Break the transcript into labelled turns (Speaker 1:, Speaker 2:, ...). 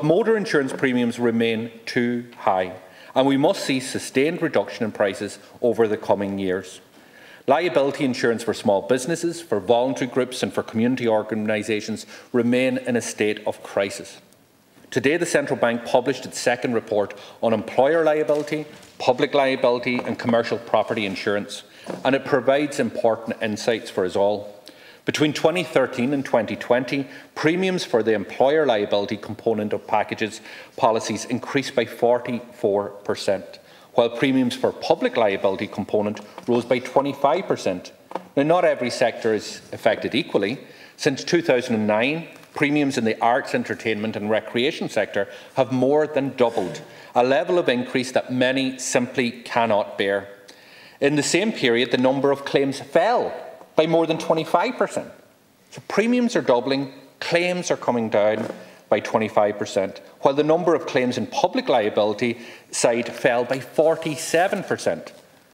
Speaker 1: But motor insurance premiums remain too high, and we must see sustained reduction in prices over the coming years. Liability insurance for small businesses, for voluntary groups and for community organisations remain in a state of crisis. Today, the Central Bank published its second report on employer liability, public liability and commercial property insurance, and it provides important insights for us all. Between 2013 and 2020, premiums for the employer liability component of packages policies increased by 44%. While premiums for public liability component rose by 25%. Now, not every sector is affected equally. Since 2009, premiums in the arts, entertainment and recreation sector have more than doubled, a level of increase that many simply cannot bear. In the same period, the number of claims fell by more than 25%. So premiums are doubling, claims are coming down by 25%, while the number of claims in public liability side fell by 47%.